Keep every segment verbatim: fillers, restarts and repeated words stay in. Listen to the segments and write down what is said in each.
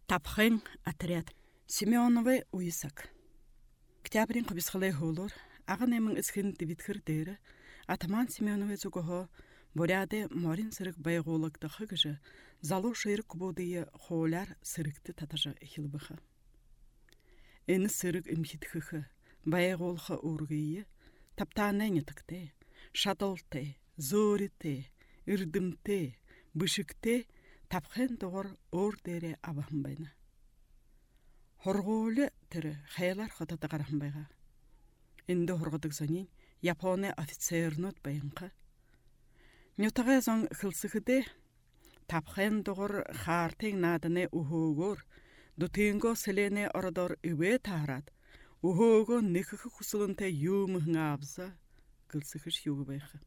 Тапхын отряд. Семеновы уйсак. Октябрин қобисқылай хулур, ағын эмін ісхін дебиткір дейрі, атаман Семеновы зүгіғі бұряды морин сырық байғулықты қығыжы, залу шайрық күбудыйы хоуляр сырықты татажы эхилбіхі. Әні сырық имхитхіхі, байғулқы ұрғыйы, таптанайны тікті, шатылты, зориты, үрдімті, бүшікті, тапхын доғыр ор дере абахын байна. Хорғолы түрі хаялар қотаты қарахын байға. Инді хорғыдық зонин Япония офицернут байынқы. Нютаға зон қылсықыды тапхын доғыр қартың надыны ұхуғыр, дұтыңғы сілене орадор үбе тағарад, ұхуғы нықықы құсылынты юмығын абза қылсықыш юғы байқы.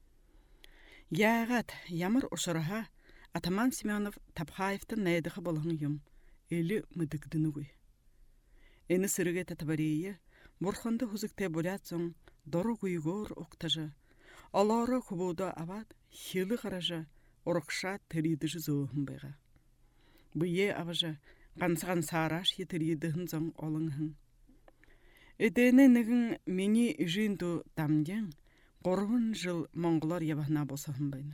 Яғат ямыр ұшыраға атаман Семенов Тапхаевтың найдығы болғын юм, әлі мүдікдіні ғой. Әні сіріге тәтібарейі, бұрқынды хүзікте бөлят соң, дұры ғүйгор ұқтыжы, алары күбуды авад, хилі қаражы, ұрықша тіридіжі зоғын байға. Бұйе аважы, қансыған сараш етіридіғын соң олыңғын. Әдені нігін мені жинду дамден, қорғын жыл Монғолар ябағына босағын байна.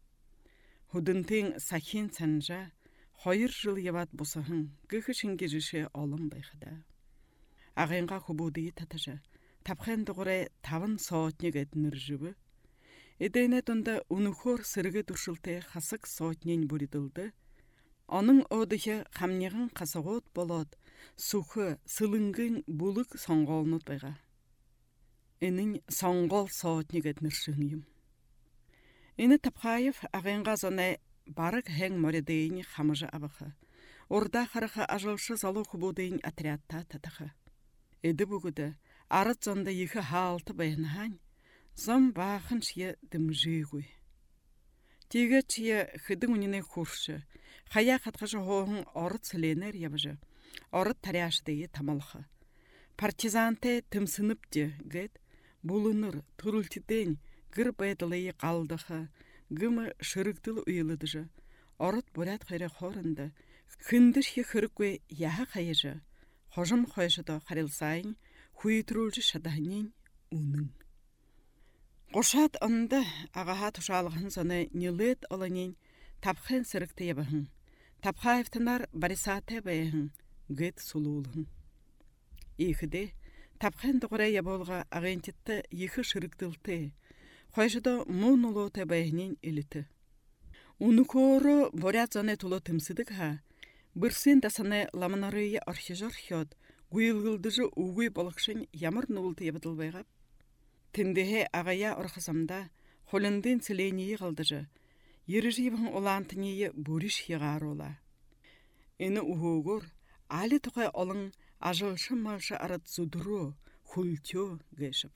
Худынтың сахин санжа, хойыр жыл ябат босағын, гүхі шынгежіше олым байқыда. Ағайынға құбудыйы татажа, тапқан дұғырай тавын соотнег әтінір жібі. Әдейіне тұнда ұнықор сырғы дұршылты қасық соотнен бұридылды. Оның одығы қамнеғын қасығот болот, сухы, сылыңғын бұлық соңғолынут байға. Әнің соңғол соотнег әтінір шыңйым. Әні Тапхаев ағайынға зоны барық әң моридейіні қамыжы абықы. Орда қарықы ажылшы залу құбудейін отрядта татықы. Әді бүгіді арыт зонда екі халты байынаған, зон бағын шие дымжы ғой. Тегі чие хыдың үніне құршы, қая қатқыжы хоғын орыт сіленер ябыжы, орыт таряшыдейі тамалқы. Партизанты тымсынып де, гэд, бұлыныр, тұрылтиден, гір байдылайы қалдықы, гімі шырықтыл ұйылыдыжы, орыт бұрят қайры қорынды, хындышхи хырықве яғы қайыжы, хожым қойшыды қарылсайын, хуйтрулжы шадағынен уның. Қошат онды ағаға тұшалығын соны нелет оланен тапхын сырықты ебіғын, Тапхаевтынар барисаты байығын, гет сұлуылығын. Ехіде тапхын тұғырай еболға ағентетті ехі шырықтылты, қойшыды мұн ұлуыты байығынен еліті. Уны көрі борят зоны тұлы тымсыдық ха, Бірсен дасаны ламынарыйы архижар хёд, гуйлгылдыжы угуй болықшын ямыр нұлты ебіділ байғап. Тіндеге ағая орқысамда, холындын сіленейі қалдыжы, еріжейбің олантынейі бұрыш хеғар ола. Әні уғуғыр, алі тұқай олың ажылшы малшы арат зудыру, хультё гешіп.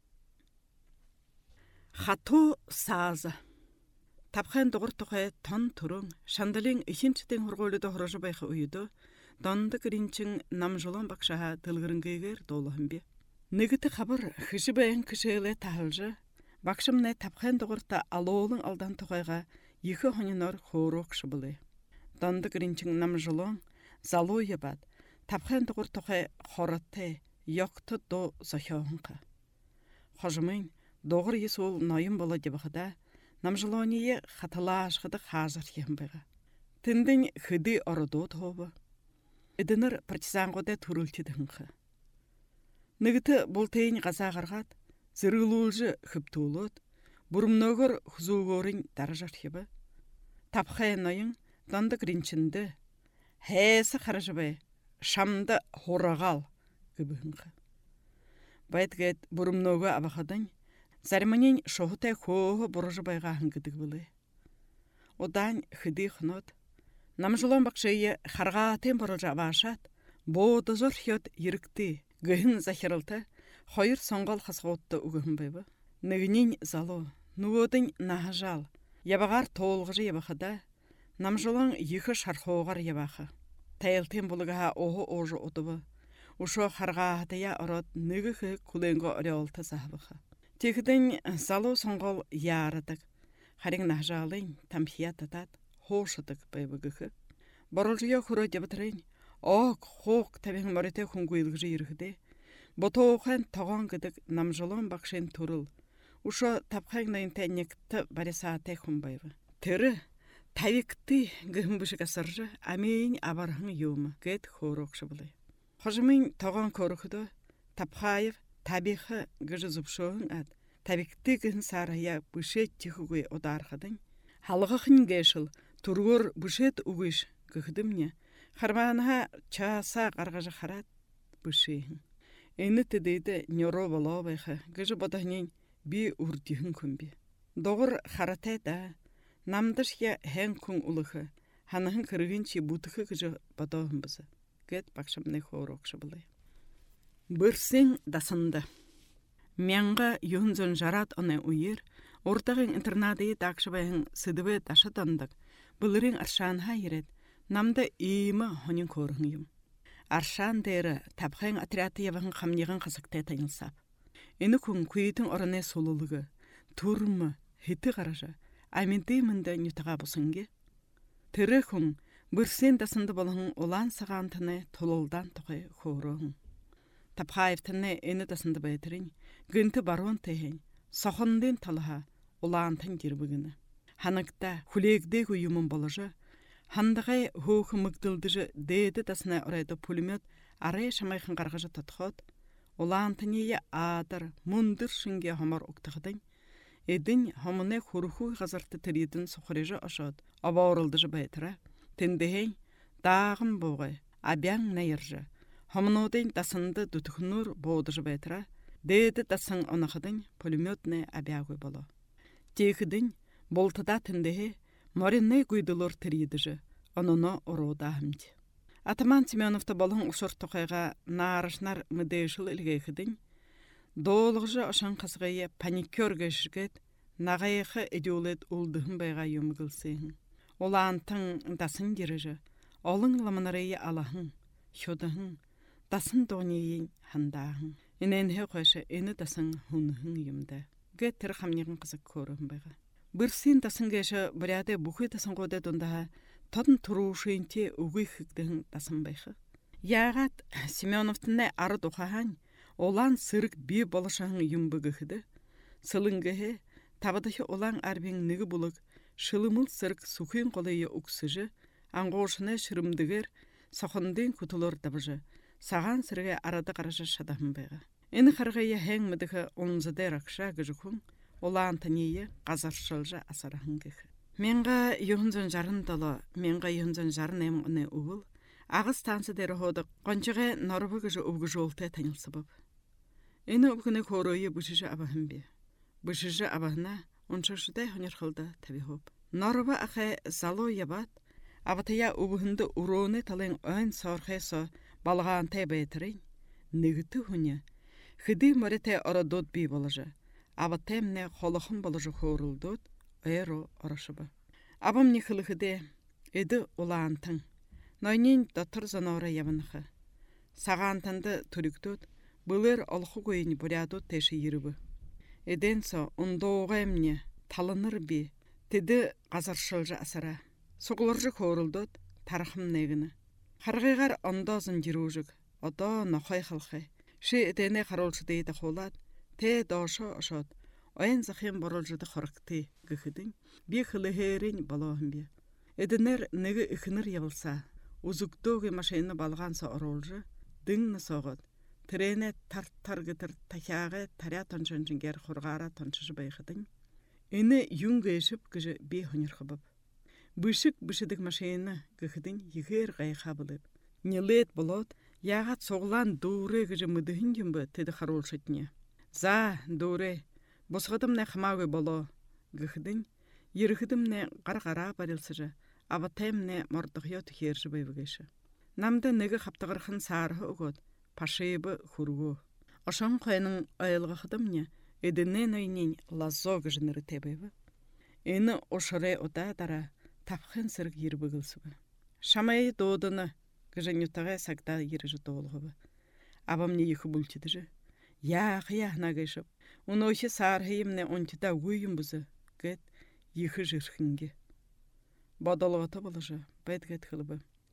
Хату сазы. Тапхан дұғыр тұқай тон тұрың, шандалың үшіншітен ғырғолыды ғырыжы байқы ұйыды, донды кірінчің намжылан бақшаға дылғырынгайгер долығын бе. Нігіті қабыр хышы байын кішелі тағылжы, бақшымны тапхан дұғырта алуылың алдан тұқайға екі ғынынар қорық шыбылы. Донды кірінчің намжылан, залу ебад, тапхан дұғыр тұқай қорытты, яқты до захиоғынға. Қожымын, доғыр есол найым бола дебіғыда, Намжылоние хаталашқыды хазыр ем байға. Тіндін хүді орыду тұғыбы. Эдінір партизанғыда түрілтедіңгі. Нігіті бұлтайын ғазағырғад, зірілулжы хүптулыд, бұрымнығыр хұзуғырын даржар ебі. Тапхайын ойын дандық ринчінді, хәйсі қаржыбай, шамды хорағал күбігіңгі. Байтгет бұрымнығы абақадың, Зарманин шоғытай қоғы бұрыжы байға хыңгыдық білі. Одан хүді құнот. Намжылан бақшайы қарға атын бұрылжа башат, боды зор хет ерікті, гүйін захирылты, қойыр соңғал қасғотты үгіхін байбы. Нүгінен залу, нүгідің нағажал, ябағар толғыжы ябақыда, намжылан екі шарқоғар ябақы. Тәйілтен бұлыға оғы оғы отыбы, ұшы қарға атыя ұрат нүгігі күленгі ореолты сағыбықы. Тегіден залу соңғал ярыдық, харин нахжалын тамхия татат хошыдық байбыгығы. Боролжуя хурой дебатрын, ок хок табин морете хунгуйлгжи ирхде. Ботохан тогон гэдэг намжолон багшин турул. Ушо табхаг найн тэнект барисаате хумбайв. Тэр тавикты гэмбшиг асарж амин абархан юм гэд хоорогшблай. Хожмын тогон корохдо табхаев табих гэж зупшоон ад. Тавикты гэн сарая бүшэт чихгүй удархадын. Халгахын гэшэл тургор бүшэт үгиш гэхдэмне. Хармаанха чааса гаргаж хараад бүшээн. Энэт дэдэ нёро болообайха гэж бодохнын би үрдихэн хүмби. Догор харатай да намдашя хэн хүн улах ханахан хэргийн чи бүтэх гэж бодоохон бис гэд багшамны хоорогшблай. Бүрсин дасанда мянга юнзон жарат оне уер урдагын интернады дагшбайын сэдвэ дашадандаг былырын аршаанха иред намда ийма хонин көргөн юм. Аршаан дээр табхайн отряд яван хамниган хасагтай танилсав. Энэ хүн күйдэн орны сулулг түрм хэт гараж аминтэмэнд нютага бусанги. Тэр хүн бүрсийн дасанд болон улаан сагаантны тулуулдан тухай хөөрөн. Табхаевтны энэ дасанд байтрын гэнт баруун тэхэн сохондын талха улаантан гэрбэгнэ. Ханагта хүлээгдээгүй юм болж хандгай хөөх мэгдэлдэж дээд тасна оройд пулемет арай шамайхан гаргаж татход улаантны аадар мөндөр шингэ хомор угтахдаг эдэн хомны хөрхүү газарт тэрийдэн сухрэж ошоод авауралдж байтра тэндэй дааган буугай абян наярж хомнуудын дасанд дүтхнөр буудж байтра дээд тасан онахадын пулеметны абяагүй болоо тийхдэн болтда тэндэй Моринны гүйдөлөр тэрийдэж ононо оруда хамж. Атаман Семеновта болон усур тухайга наарышнар мэдэшил илгээхдэн доолгож ошан хасгая паникер гэшгэд нагайхы эдүүлэд улдыхын байга юмгылсын. Улаантан дасан гэрэж олон ламнарыг алахан шудахан дасан донийн хандаахан. Инэн хэвхэш энэ дасан хүнхэн юмда. Гэт тэр хамниган хасаг көрөн байга. Бүрсийн дасан гэш брэдэ бүхий дасангуудад ундаа тодон турушинти үгүйхэгдэн дасан байх. Яагаад Семеновтны ард ухаан улаан сэрэг би болошон юм бэгэхэд сэлэнгэ тавдах улаан арбин нэг булаг шилэмэл сэрэг сүхийн голыг өгсөж ангуушны ширэмдэгээр сохондын хөтөлөр давж сагаан сэрэг арада гараж шадахан байга. Энэ харгая хэн мэдэх унзадэ ракша гэж хүн улаан таны газаршилж асархан гэх. Мянга юунзан жаран долоо мянга юунзан жаран эм оны өвөл агас танц дээр хоод гонжигэ норвог гэж өвгөжүүлтэй танилцсабав. Энэ өвгөний хөөрөе бүшиш абахан би. Бүшиш абахна уншшдэ хонирхолда тавихоп. Норва ахэ залуу ябат аватая өвгөнд өрөөний талын ойн соорхээс балгаантай байтрын нэгдэ хүнэ хэдий морите ородод би болж Абатэмне холохон болж хөөрөлдөд эро орошба. Абам нихлэхдэ эд улаантан нойнин дотор занора явнах. Сагаантанд төрөгдөд былэр олохгүй нь бурядууд тэш ирв. Эдэнсо ундуугаймне таланар би тэд газаршилж асара. Суглорж хөөрөлдөд тархам нэгнэ. Харгыгаар ондоозон жирүүжиг одоо нохой халхай. Ши эдэнэ харуулж дэйд хуулаад Тэ доошо ошоод ойн захын боролжод хорогтой гэхэдэн би хлэхэрийн болоохон би. Эднэр нэг ихнэр явалсаа үзэгдөөгийн машин балгаанса оруулж дэн насогод трэнэ тар тар гэтэр тахиагэ таря тончонжингэр хургаараа тончж байхадэн энэ юн гэшэп гэж би хонирхобов. Бишиг бишдэг машин гэхэдэн ихээр гайхабылып. Нилэт болоод яагаад суглаан дүүрэ гэж мэдхэн юм бэ тэд харуулшидня. За дүүрэ босгодомны хамаагүй болоо гэхдэн ерхэдэмнэ гар гараа барилсаж аватэмнэ мордохё тэхэрж байвгэш. Намд нэг хавтгархан саар өгөөд пашиб хүргөө. Ошон хойнон ойлгохдомня эдэнэ нойнин лазо гэж нэртэй байв. Энэ ушрэ удаа тавхын сэрэг ирбэгэлсүг. Шамай дуудана гэж нютага сагда ирж дуулгав. Абамны их бүлчидэж Яах яхна гэшв. Өнөөш сар хиймнэ унтда үгүй юм бүз гэд их жирхэнгэ. Бодолгото болж байдгэт хэлбэ.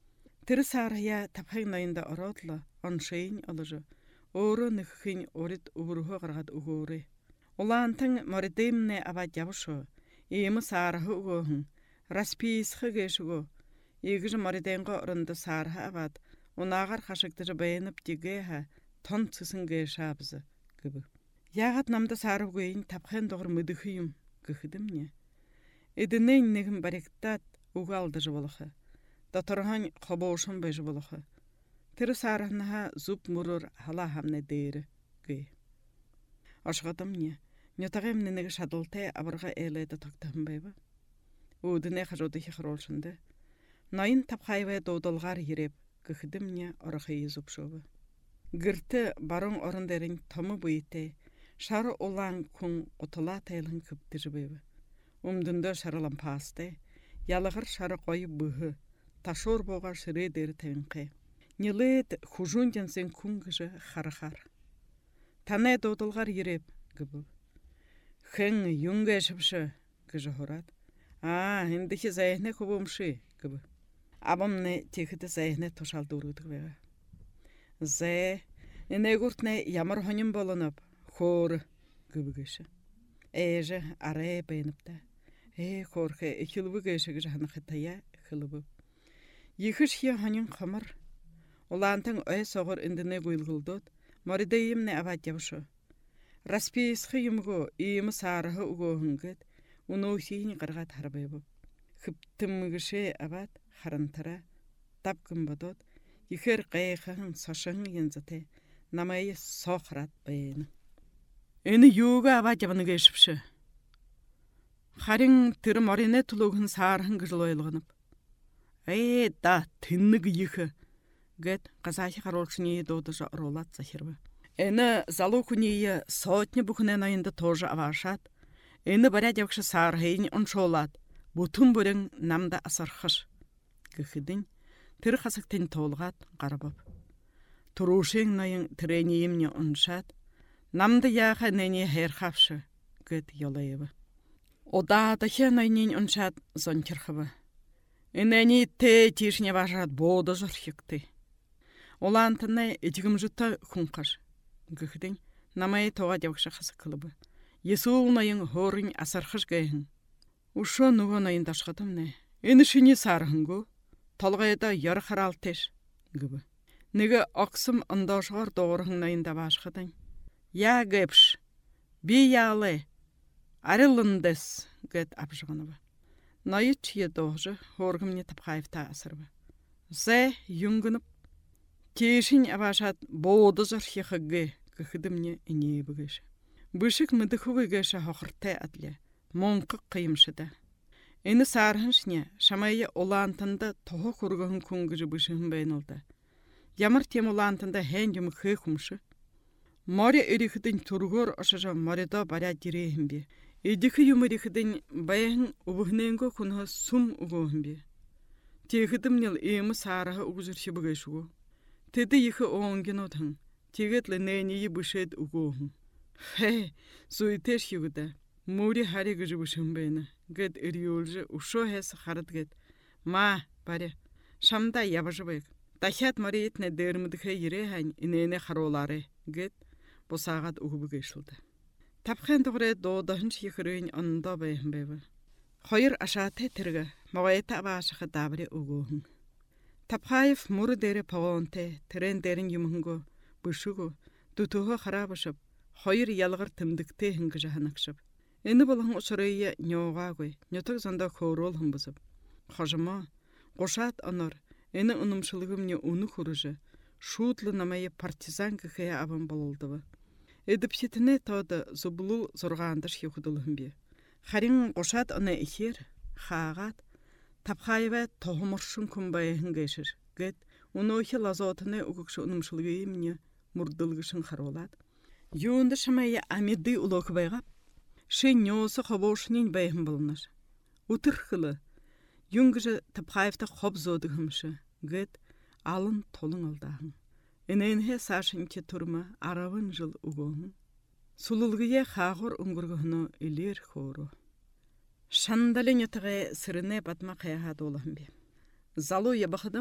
Тірі сарая тапхайын айында орадла, аншайын алыжы, оры нөхін орит ұғырғы қырғад ұғыры. Олантың моридеймне абад явышы, емі сарығы ұғығын, распейсқы кешігі, егіжі моридейнға ұрынды сарығы абад, онағар қашықтыжы байынып дегеға, тон цысын кешабызы, кібі. Яғат намды сарығы көйін тапхайын доғыр мүдіхүйім, кіхідім не. Эдінен негім баректат ұғалдыжы болықы. Датырған қобошын бәжі болықы. Тірі сарығынаға зұп мұрыр хала хамне дейірі, гей. Ашғадым не. Нетағым ненегі шадылтай абырға әлейді тоқтағым байбы. Өдіне қажуды хиқыролшынды. Найын тапқайвай доудылғар ереп, кіхідім не орықайы зұп шобы. Гірті барың орындерін томы бұйты, шары олан күн құтыла тайлың күпті жібайбы. Умдынды шарылым пасты, ялығыр шары қойы бұғы, ташор боға шыры дері тәвінқи. Нелет хужунден сен күн кіжі қары-қар. Танай доудылғар ереп, гібі. Хэн юнга шыпшы, кіжі хорад. А, ендіхі зайхне көбімші, гібі. Абымны текіді зайхне тошалды ұрудығы бәға. Зай, ене күртіне ямар хоним болынып, хоры, гібі кеші. Әжі арай бәйініпті. Эй, хорхе, хилбы кеші кіжі ханықы тая, хилбы. Ехіш хе хоним қамыр. Олантың өй соғыр індіне көйлгілдуд, моридейімне абад явшы. Распейсқы емгі, емі сарығы ұғығынгыд, оны өсейін қырға тарбай бұп. Хіптімгіше абад, харантыра, тапкын бадуд, ехер қайықығын сошыңы ензіте, намайы соқырат байыны. Өні юға абад явыны кешіпші. Харин түрі морине тұлығын сарығын кіжіл ойлығынып. Эй, да, тіннігі ехі. Гэт қазахи қаролшыне доудыжа ұролат захирбы. Эні залу күнейі сотни бүкінен айында тоже авашат. Эні баря девкші сарғайын ұншолат. Бұтын бүрін намда асарқыш. Кіхідің тір қасықтен толғат қарабып. Тұрушың найын тіренейімне ұншат. Намды яға нәне херхапшы. Гэт йолайыбы. Ода дахен айнен ұншат зонтирхыбы. Энәне те тишне важат боды жұрхикты. Олантыны этігім жұтта күнқаш. Гүхдің намай тоға девкші қасы қылыбы. Есуыл найын хорын асарқыш гайын. Ушо нуға найын дашқадым не. Энішіне сарғын гу. Толғайда яр қарал теш. Гүбі. Неге ақсым ындашғар доғырғын найын да башқадың. Я гэпш. Би ялы. Арылындыз. Гэт апжығыныбы. Найы чие доғжы хорғымне тапқайфта асырбы. Зэ юнгынып. Кешін абашат боды жұрхиқығы күхідімне ине бүгіші. Бүшік мүдіхі бүгіші хоқыртай адле. Монқы қиымшыда. Эні сарғыншне шамайы олантында тоғы құрғығын күнгіжі бүшігін бәйнілді. Ямар тем олантында хэн юмы хы құмшы. Море өріхідің тұрғыр ұшыжы мореда баря дирейхін бе. Эдіхі юмы ріхідің байығын ұбығыненгі күнғы сұм ұғығын бе. Тегідімнел емі сарығы ұғызырші бүгіші. Теді ехі оңген отың, тегетлі нәйнеyi бүшет ұғуғын. Хэй, суетеш егіді, мұри хари күжі бүшін бәйні. Гэт үріолжі ұшо әсі қарыд гэт. Ма, баре, шамда ябыжы байық. Тахят мариетіне дәрімдігі ере ән инейне қаролары. Гэт бұсағат ұғыбы кешілді. Тапқан тұғыры доғдағын шекірейін анында байын бәйбі. Қойыр ашаты тіргі, мағайты абашығы дабыры ұғуғын. Тапқайып мұры дәрі пағуанты, тірен дәрін юмыңғы, бүшігі, дүтіғі қарабышып, қойыр ялғыр тімдікті хінгі жағанықшып. Әні болғын ұшырайы неоға қой, нетік занда қорол хымбызып. Қожыма, қошат анар, әні ұнымшылығымне ұны құрыжы, шуытлы намайы партизан кіхая абын болылдывы. Әдіпсетіне тауды зұбылу зорғандыш еқудылығым бе. Харин қошат аны ехер, қағат, Тапқайва тоғымыршын күнбайығын кешір. Гэт, оны ойхи лазотыны ұғықшы ұнымшылығы еміне мұрдылғышын қаролад. Юынды шамайы амеды ұлоқы байғап, ши неосы қобошынын байығын болыныр. Утырқылы, юнгыжы тапқайвта қоб зодығымшы. Гэт, алын толың алдағын. Эненхе сашынке тұрма аравын жыл ұғығын. Сулылғые қағыр ұңғырғыны үлер хору. Шандалын етіғі сіріне батма қаяға долығын бе. Залу ебіқыдым,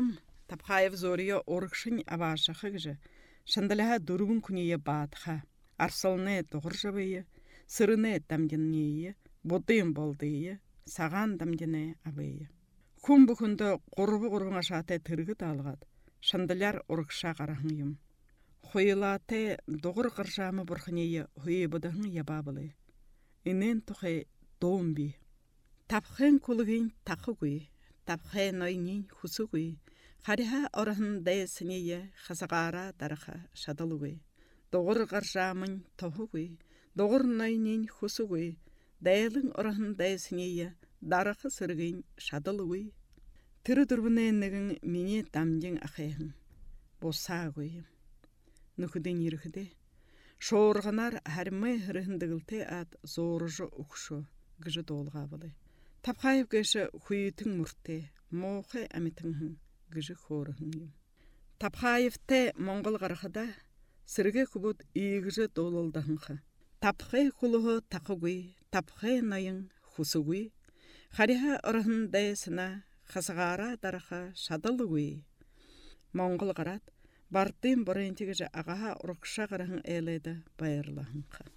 Тапхаев зория орыкшын авашахы гжы. Шандалаха дургун күние баатха. Арсылны тоғыр жабые, сырыны дамгеннее, бодыйын болдые, саған дамгене абые. Күн бүкінді қорбы қорбыңа шаты тыргыт алғад. Шандаляр орыкша қарахын Хойылаты доғыр қыржамы бұрхынее хойы бұдығын ябабылы. Инен тұхы домби. Тапхын кулығын тақы көй, тапхын ойнын хұсы көй. Хариха орахын дайсынее хасағара дарыха шадылы көй. Доғыр қыржамын тұхы көй, доғыр ойнын хұсы көй. Дайлың орахын дайсынее дарыхы сырғын шадылы көй. Түрі дүрбіненігін мене дамдың ақайын. Боса көй. Нүкіден еріхіде. Шоғырғанар әрмі ғырығындығылты ат зорыжы ұқшы гыжы долға бұлы. Тапқайып гыжы құйытың мұртты, моқы әметіңін гыжы қорығын. Тапқайыпты Моңғол ғарқыда сірге күбіт иігіжі долылдығынғы. Тапқай құлығы тақы көй, тапқай найын құсы көй. Хариха ұрығын дайсына қасығара дарыға шадылы көй. Моңғол ғарат бартын бұрынтегіжі ағаға ұрықша қарағын әледі байырлағынға.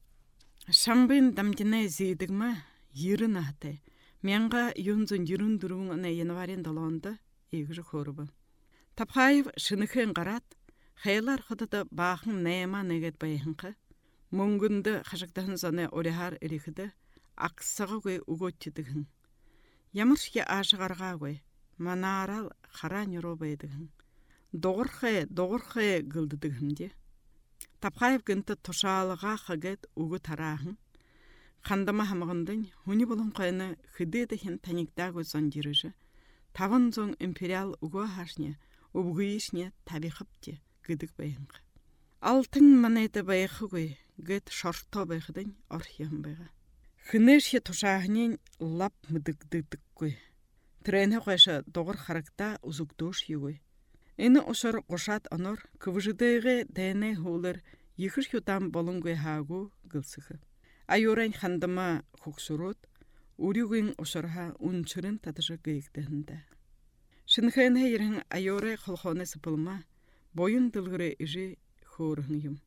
Шамбын дамдіне зейдігіма ерін аты. Менға юнзын ерін дүруң әне январен далуанды егіжі қорыбы. Тапқайып шынықын қарат, қайлар құдыды бақын нәйма негет байығынға. Мұңгінді қажықтағын заны орехар әрекіді ақсығы көй үгөттедігін. Ямыршке ашығарға көй, манарал қара нюро байдығын. Доғырхы, доғырхы гылдыдығымде. Тапқайып гінті тұшалыға қағет үгі тарағын. Қандама хамығындың хүні болын қойны хүдедіхін таникдағы зондирыжы. Тавын зон империал үгі хашне, үбгүйішне табиқыпте гыдық байынғы. Алтын манайты байықы көй, гет шорто байқыдың орхиғын байға. Хүнешке тұшағынен лап мұдық-дық көй. Трені қойшы доғыр қарықта ұзықтуш егөй. Эни ошор қошат анор кывыжыдыгы дәне хулыр ехиш ютам болунгы хагу гылсыхы. Айорайн хандама хуксурут урюгын ошорха унчырын татыжы гыйктыхында. Шынхын хейрін айорай холхоны сыпылма бойын дылгыры ижи хорыхын юм.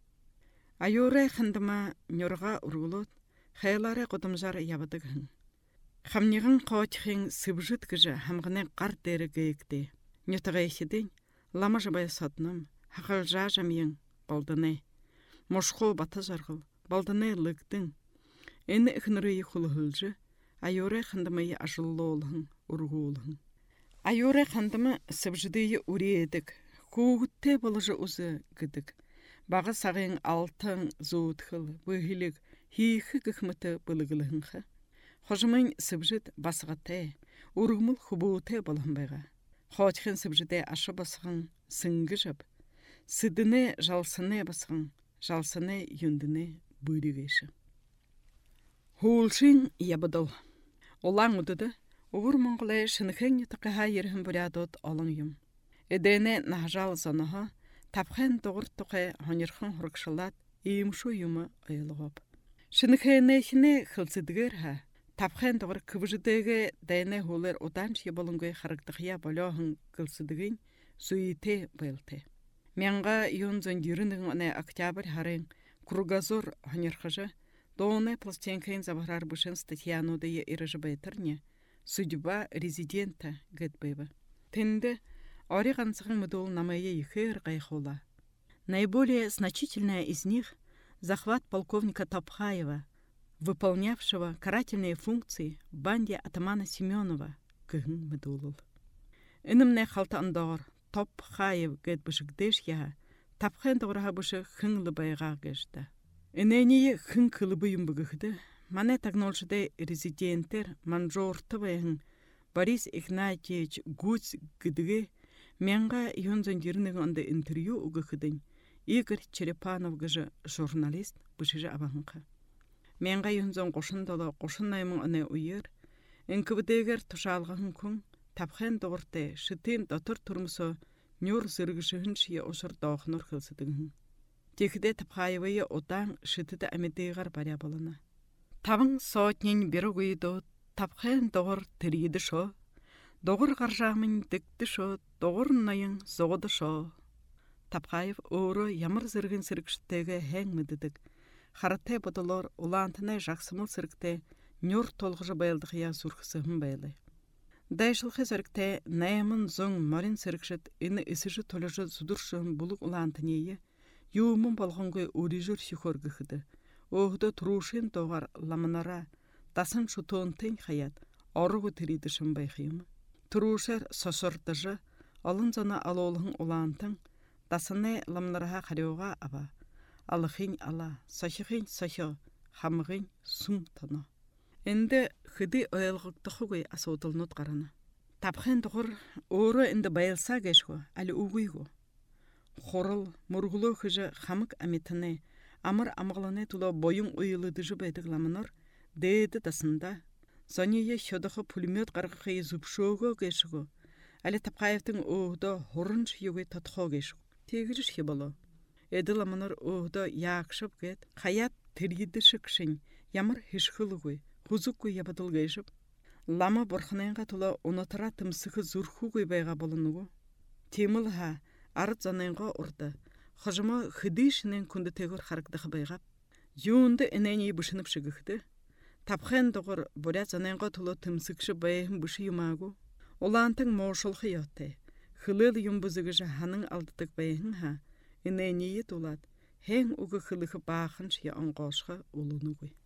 Айорай хандама нёрға ургулут хайлары қотымжар ябыдыгын. Хамнигын қоочхын сыбжыт гыжы хамғыны қар дәрі гыйкты. Нютыға ехиден Лама жабай сатным, хақыл жажамын, балдыны. Мошқо баты жарғыл, балдыны лыктың. Әні үкінірі құлығылжы, айорай қандымайы ажылы олығын, ұрғы олығын. Айорай қандымы сыбжыдыйы үрі едік, қуғытты болыжы ұзы гідік. Бағы сағын алтын зуытқыл, бұғылық, хейхі күхміті бұлығылығынғы. Қожымын сыбжыд басығатты, ұрғымыл құбуыты болығын байға. Хоочхын сыбжыде ашы басығын сыңғы жап, сыдыны жалсыны басығын, жалсыны юндыны бүйрегеші. Хулшын ябыдыл. Олаң ұдыды, ұғыр мұңғылай шынықын етіқіға ерхін бұрядот олың юм. Эдені нағжал зоныға, тапқын тоғыр тұқы ғанырқын ғырқшылат емшу юмы айылығып. Шынықын ехіне қылсыдығыр ға, Тапхен тоғыр кывыжыдығы дәйне хулыр одан шие болунгой характықия болуғын кылсыдығын суйте байлты. Менға юнзын юріндігін оны октябрь харың кругозор ғанырқыжы доғыны пластенкайын забарар бұшын статьянудығы ирыжы байтырне судьба резидента гэт бэйбі. Тенді ори ғансығын мұдол намайы ехер ғайхула. Наиболее значительная из них захват полковника Тапхаева, выполнявшего карательные функции в банде атамана Семенова, кыгын мыдулыл. Инымне халтандор Тапхаев гэт бышыгдеш я, тапхэн дораха бышы хыңлы байға гэжді. Инэни хың кылыбы юмбыгыхды, мане тагнолшыды резиденттер манжорты байғын Борис Игнатьевич Гуц гыдыгы менға юнзан жерінігін онды интервью угыхыдын Игорь Черепанов гыжы журналист бышыжы абаңқы. Менға юнзан қошын дала қошын наймын оны уйыр, энкібідегер тұшалғын күн, тапхэн доғырты шытын дотыр тұрмысы нюр зыргышығын шие ошыр дауқыныр қылсыдығын. Текіде Тапхаевайы одан шытыды әмедейгар баря болына. Табың сотнен бері ғойды тапхэн доғыр тірейді шо, Доғыр қаржамын дікті шо, доғыр найын зоғыды шо. Тапқайып оғыры ямар зіргін сірікшіттегі әң мүдідік. Хараттай бұдылар улантынай жақсымыл сірікте нөр толғыжы байылдықия зұрқысығын байлы. Дайшылқы сірікте найымын зоң марин сірікшіт іні ісіжі толыжы зудыршын бұлық улантынейі юымын болғанғы өрежір шихоргіхіді. Оғды тұрушын доғар ламынара тасын шутуынтын хаят орығы тірейдішін байқиымы. Тұрушар сосырдыжы алын зана алолығын улантын тасыны ламынараға қареуға аба. Алықын ала, сахиғын сахи, хамығын сұм таны. Енді хыды ойылғықтықы ғой асаудылынут қараны. Тапқын тұғыр оры енді байылса кешгі, әлі уғыйғы. Хорыл, мұрғылы хыжы хамық әметіні, амыр амғылыны тұла бойын ойылыдыжы бәйдік ламынар, дейді тасында. Зоние шодықы пулемет қарқықы зұпшоғы кешгі, әлі Тапқаевтың оғды хорын шүйігі татқо кешгі. Тегіріш хебалы. Эді ламынар оғды яқшып кет, қаят тірейді шықшын, ямар хешқылы ғой, ғузық ғой ябадыл кешіп. Лама борхынайынға тұла онатыра тымсықы зұрху ғой байға болынығы. Теміл ха, арыт занайынға ұрды. Хыжымы хыды ішінен күнді тегір қарықдығы байғап. Юынды інәйней бұшынып шығықты. Тапқын тұғыр борят занайынға тұла тымсықшы байығын бұшы юмағу. Олантың моушылқы йотты. Хылыл юмбузығы жаханың алдыдық байығын ха. Інәйнейі тұлад. Хең ұғы хылығы бақын шия аңғашға олыны ғой.